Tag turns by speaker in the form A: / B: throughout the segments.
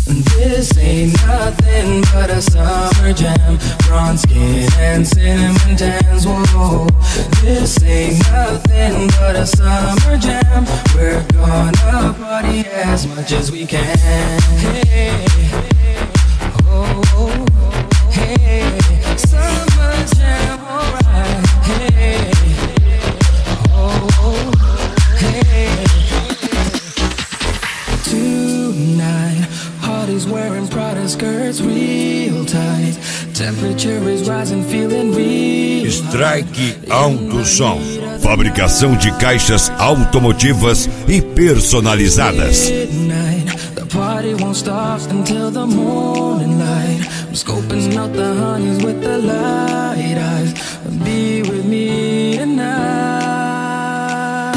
A: This ain't nothing but a summer jam. Bronze skin and cinnamon tans. Whoa, this ain't nothing but a summer jam. We're gonna party as much as we can. Hey, oh, hey, summer jam, alright. Hey, oh, hey. Tonight, Hardy's wearing Prada skirts real tight. Temperature is rising, feeling real.
B: Strike Auto Som. Fabricação de caixas automotivas e personalizadas.
A: The party won't stop until the morning light. I'm scoping out the honeys with the light eyes. Be with me tonight.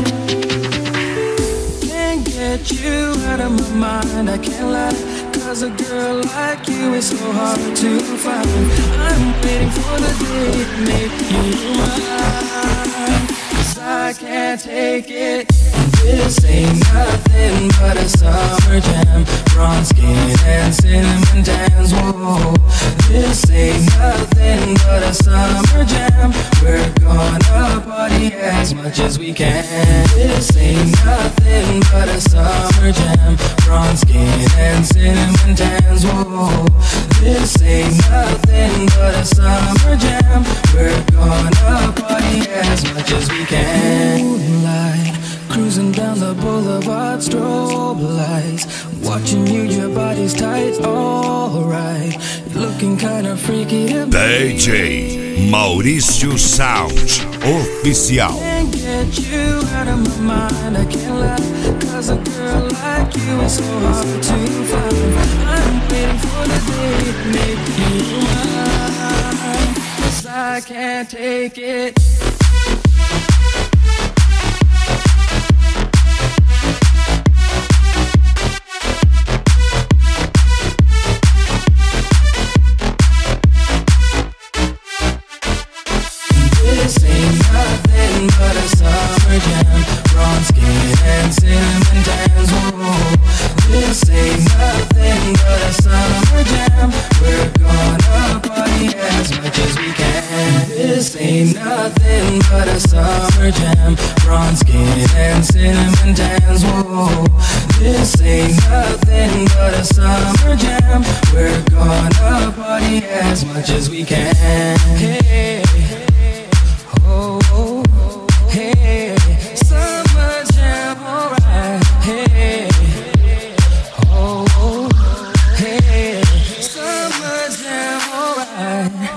A: Can't get you out of my mind, I can't lie. Cause a girl like you is so hard to find. I'm waiting for the day to make you mine. Cause I can't take it. This ain't nothing but a summer jam. Bronze skin and cinnamon tans. Whoa, this ain't nothing but a summer jam. We're gonna party as much as we can. This ain't nothing but a summer jam. Bronze skin and cinnamon tans. Whoa, this ain't nothing but a summer jam. We're gonna party as much as we can. Moonlight, cruising down the boulevard, strobe lights. Watching you, your body's tight, alright. You're looking kinda freaky to me.
B: DJ Maurício Sound Oficial.
A: Can't get you out of my mind, I can't lie. Cause a girl like you is so hard to find. I'm waiting for the day to make you mine. Cause I can't take it. This ain't nothing but a summer jam. Bronze skin and cinnamon tans. Whoa, this ain't nothing but a summer jam. We're gonna party as much as we can. This ain't nothing but a summer jam. Bronze skin and cinnamon tans. Whoa, this ain't nothing but a summer jam. We're gonna party as much as we can. Hey, oh, hey, summer jam, alright. Hey, oh, hey, summer jam, alright.